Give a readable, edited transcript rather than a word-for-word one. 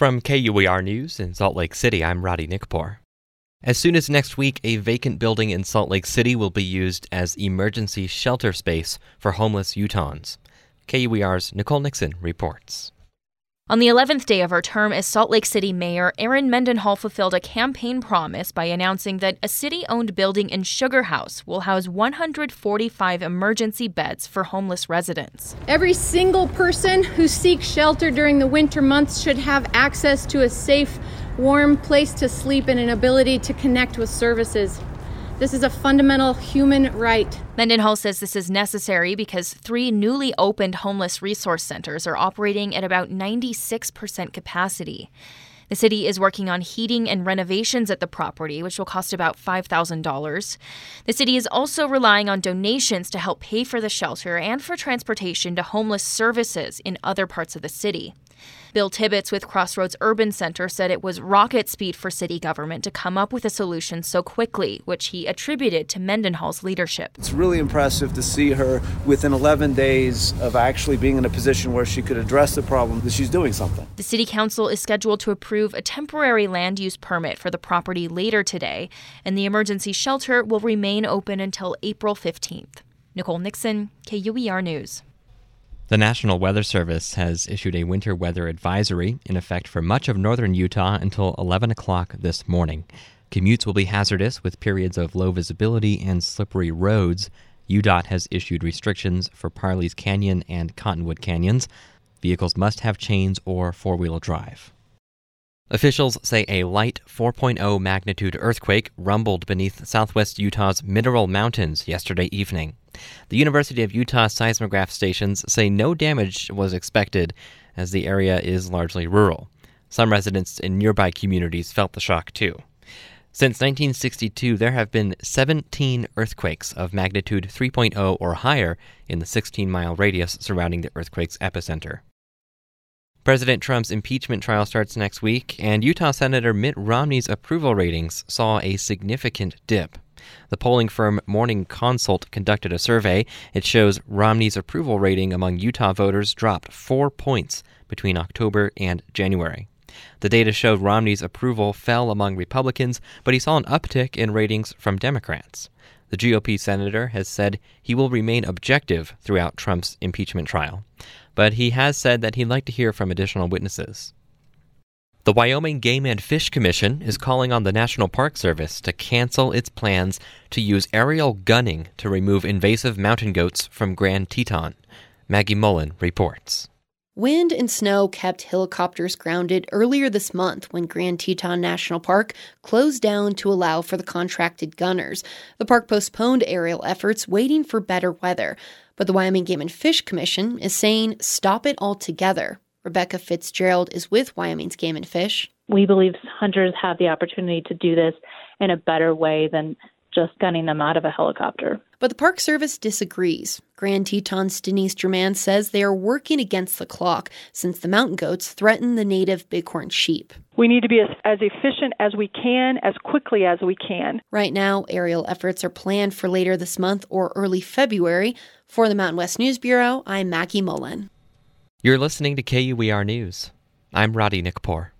From KUER News in Salt Lake City, I'm Roddy Nickpour. As soon as next week, a vacant building in Salt Lake City will be used as emergency shelter space for homeless Utahns. KUER's Nicole Nixon reports. On the 11th day of her term as Salt Lake City Mayor, Erin Mendenhall fulfilled a campaign promise by announcing that a city-owned building in Sugar House will house 145 emergency beds for homeless residents. Every single person who seeks shelter during the winter months should have access to a safe, warm place to sleep and an ability to connect with services. This is a fundamental human right. Mendenhall says this is necessary because 3 newly opened homeless resource centers are operating at about 96% capacity. The city is working on heating and renovations at the property, which will cost about $5,000. The city is also relying on donations to help pay for the shelter and for transportation to homeless services in other parts of the city. Bill Tibbetts with Crossroads Urban Center said it was rocket speed for city government to come up with a solution so quickly, which he attributed to Mendenhall's leadership. It's really impressive to see her within 11 days of actually being in a position where she could address the problem, that she's doing something. The city council is scheduled to approve a temporary land use permit for the property later today, and the emergency shelter will remain open until April 15th. Nicole Nixon, KUER News. The National Weather Service has issued a winter weather advisory in effect for much of northern Utah until 11 o'clock this morning. Commutes will be hazardous with periods of low visibility and slippery roads. UDOT has issued restrictions for Parley's Canyon and Cottonwood Canyons. Vehicles must have chains or four-wheel drive. Officials say a light 4.0 magnitude earthquake rumbled beneath southwest Utah's Mineral Mountains yesterday evening. The University of Utah seismograph stations say no damage was expected, as the area is largely rural. Some residents in nearby communities felt the shock too. Since 1962, there have been 17 earthquakes of magnitude 3.0 or higher in the 16-mile radius surrounding the earthquake's epicenter. President Trump's impeachment trial starts next week, and Utah Senator Mitt Romney's approval ratings saw a significant dip. The polling firm Morning Consult conducted a survey. It shows Romney's approval rating among Utah voters dropped 4 points between October and January. The data showed Romney's approval fell among Republicans, but he saw an uptick in ratings from Democrats. The GOP senator has said he will remain objective throughout Trump's impeachment trial, but he has said that he'd like to hear from additional witnesses. The Wyoming Game and Fish Commission is calling on the National Park Service to cancel its plans to use aerial gunning to remove invasive mountain goats from Grand Teton. Maggie Mullen reports. Wind and snow kept helicopters grounded earlier this month when Grand Teton National Park closed down to allow for the contracted gunners. The park postponed aerial efforts, waiting for better weather. But the Wyoming Game and Fish Commission is saying stop it altogether. Rebecca Fitzgerald is with Wyoming's Game and Fish. We believe hunters have the opportunity to do this in a better way than just gunning them out of a helicopter. But the Park Service disagrees. Grand Teton's Denise German says they are working against the clock since the mountain goats threaten the native bighorn sheep. We need to be as efficient as we can, as quickly as we can. Right now, aerial efforts are planned for later this month or early February. For the Mountain West News Bureau, I'm Maggie Mullen. You're listening to KUER News. I'm Roddy Nickpour.